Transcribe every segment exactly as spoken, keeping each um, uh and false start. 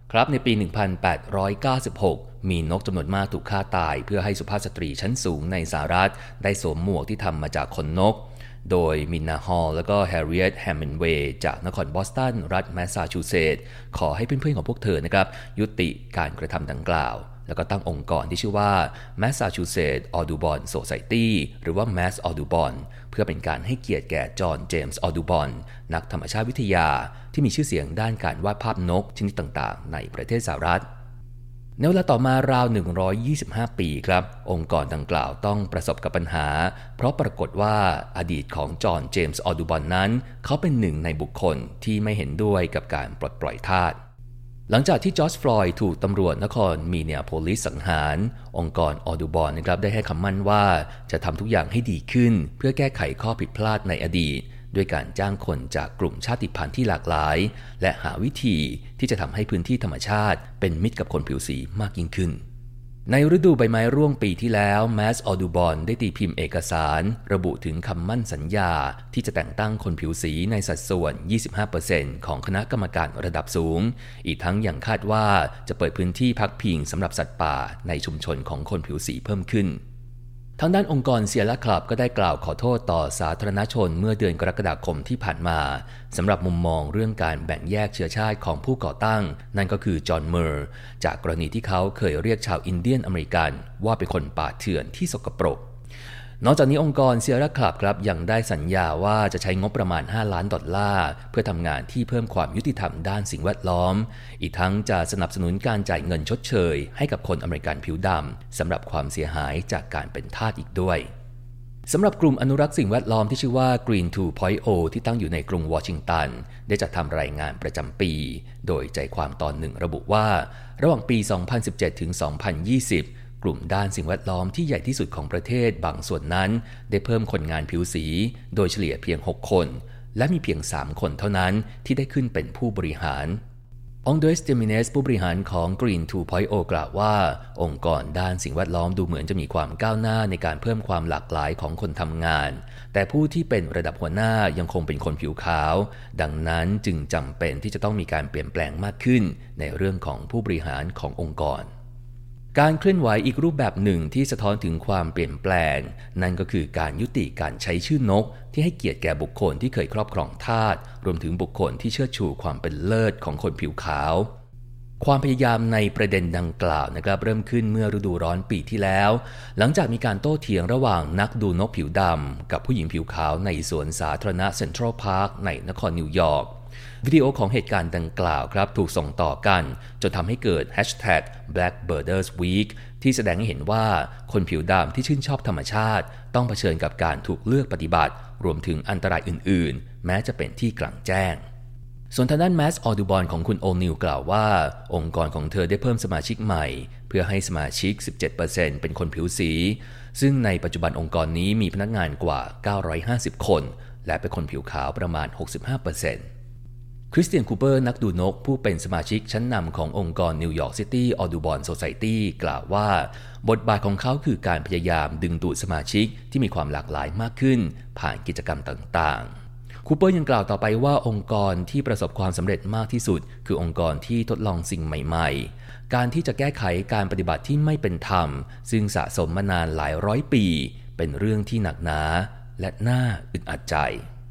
ครับในปี หนึ่งพันแปดร้อยเก้าสิบหก มีนกจำนวนมากถูกฆ่าตายเพื่อให้สุภาพสตรีชั้นสูงในสหรัฐได้สวมหมวกที่ทำมาจากขนนกโดยมินนาฮอลและก็แฮร์ริเอตแฮมเมนเวย์จากนครบอสตันรัฐแมสซาชูเซตส์ขอให้เพื่อนๆของพวกเธอนะครับยุติการกระทำดังกล่าวแล้วก็ตั้งองค์กรที่ชื่อว่า Massachusetts Audubon Society หรือว่า Mass Audubon เพื่อเป็นการให้เกียรติแก่จอห์นเจมส์ออดูบอนนักธรรมชาติวิทยาที่มีชื่อเสียงด้านการวาดภาพนกชนิดต่างๆในประเทศสหรัฐในเวลาต่อมาราวหนึ่งร้อยยี่สิบห้าปีครับองค์กรดังกล่าวต้องประสบกับปัญหาเพราะปรากฏว่าอดีตของจอห์นเจมส์ออดูบอนนั้นเขาเป็นหนึ่งในบุคคลที่ไม่เห็นด้วยกับการปลดปล่อยทาสหลังจากที่จอร์จฟลอยด์ถูกตำรวจนครมินนีอาโพลิสสังหารองค์กรออดูบอนนะครับได้ให้คำมั่นว่าจะทำทุกอย่างให้ดีขึ้นเพื่อแก้ไขข้อผิดพลาดในอดีตด้วยการจ้างคนจากกลุ่มชาติพันธุ์ที่หลากหลายและหาวิธีที่จะทำให้พื้นที่ธรรมชาติเป็นมิตรกับคนผิวสีมากยิ่งขึ้นในฤดูใบไม้ร่วงปีที่แล้ว Mass Audubon ได้ตีพิมพ์เอกสารระบุถึงคำมั่นสัญญาที่จะแต่งตั้งคนผิวสีในสัดส่วน ยี่สิบห้าเปอร์เซ็นต์ ของคณะกรรมการระดับสูงอีกทั้งยังคาดว่าจะเปิดพื้นที่พักพิงสำหรับสัตว์ป่าในชุมชนของคนผิวสีเพิ่มขึ้นทางด้านองค์กรเซียร่าคลับก็ได้กล่าวขอโทษต่อสาธารณชนเมื่อเดือนกรกฎาคมที่ผ่านมาสำหรับมุมมองเรื่องการแบ่งแยกเชื้อชาติของผู้ก่อตั้งนั่นก็คือจอห์นเมอร์จากกรณีที่เขาเคยเรียกชาวอินเดียนอเมริกันว่าเป็นคนป่าเถื่อนที่สกปรกนอกจากนี้องค์กรเซียร่าคลับครับยังได้สัญญาว่าจะใช้งบประมาณห้าล้านดอลลาร์เพื่อทำงานที่เพิ่มความยุติธรรมด้านสิ่งแวดล้อมอีกทั้งจะสนับสนุนการจ่ายเงินชดเชยให้กับคนอเมริกันผิวดำสำหรับความเสียหายจากการเป็นทาสอีกด้วยสำหรับกลุ่มอนุรักษ์สิ่งแวดล้อมที่ชื่อว่า Green ทู พอยต์ โอ ที่ตั้งอยู่ในกรุงวอชิงตันได้จัดทำรายงานประจำปีโดยใจความตอนหนึ่งระบุว่าระหว่างปี สองพันสิบเจ็ด ถึง สองพันยี่สิบ กลุ่มด้านสิ่งแวดล้อมที่ใหญ่ที่สุดของประเทศบางส่วนนั้นได้เพิ่มคนงานผิวสีโดยเฉลี่ยเพียงหกคนและมีเพียงสามคนเท่านั้นที่ได้ขึ้นเป็นผู้บริหารองเดรส เดมิเนสผู้บริหารของ Green ทู พอยต์ โอ กล่าวว่าองค์กรด้านสิ่งแวดล้อมดูเหมือนจะมีความก้าวหน้าในการเพิ่มความหลากหลายของคนทำงานแต่ผู้ที่เป็นระดับหัวหน้ายังคงเป็นคนผิวขาวดังนั้นจึงจำเป็นที่จะต้องมีการเปลี่ยนแปลงมากขึ้นในเรื่องของผู้บริหารขององค์กรการเคลื่อนไหวอีกรูปแบบหนึ่งที่สะท้อนถึงความเปลี่ยนแปลงนั่นก็คือการยุติการใช้ชื่อนกที่ให้เกียรติแก่บุคคลที่เคยครอบครองทาสรวมถึงบุคคลที่เชิดชูความเป็นเลิศของคนผิวขาวความพยายามในประเด็นดังกล่าวนะครับเริ่มขึ้นเมื่อฤดูร้อนปีที่แล้วหลังจากมีการโต้เถียงระหว่างนักดูนกผิวดำกับผู้หญิงผิวขาวในสวนสาธารณะเซ็นทรัลพาร์คในนครนิวยอร์กวิดีโอของเหตุการณ์ดังกล่าวครับถูกส่งต่อกันจนทำให้เกิด แฮชแท็ก แบล็กเบิร์ดเดอร์ส วีค ที่แสดงให้เห็นว่าคนผิวดำที่ชื่นชอบธรรมชาติต้องเผชิญกับการถูกเลือกปฏิบัติรวมถึงอันตรายอื่นๆแม้จะเป็นที่กลางแจ้งส่วนทางด้าน Mass Audubon ของคุณโอนิลกล่าวว่าองค์กรของเธอได้เพิ่มสมาชิกใหม่เพื่อให้สมาชิก สิบเจ็ดเปอร์เซ็นต์ เป็นคนผิวสีซึ่งในปัจจุบันองค์กรนี้มีพนักงานกว่าเก้าร้อยห้าสิบคนและเป็นคนผิวขาวประมาณ หกสิบห้าเปอร์เซ็นต์คริสเตียนคูเปอร์นักดูนกผู้เป็นสมาชิกชั้นนำขององค์กรนิวยอร์กซิตี้ออดูบอนโซไซตี้กล่าวว่าบทบาทของเขาคือการพยายามดึงดูดสมาชิกที่มีความหลากหลายมากขึ้นผ่านกิจกรรมต่างๆคูเปอร์ยังกล่าวต่อไปว่าองค์กรที่ประสบความสำเร็จมากที่สุดคือองค์กรที่ทดลองสิ่งใหม่ๆการที่จะแก้ไขการปฏิบัติที่ไม่เป็นธรรมซึ่งสะสมมานานหลายร้อยปีเป็นเรื่องที่หนักหนาและน่าอึดอัดใจ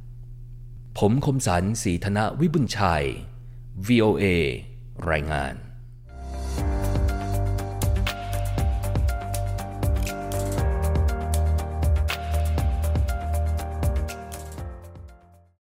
ผมคมสันต์ ศรีธนวิบุญชัย วี โอ เอ รายงาน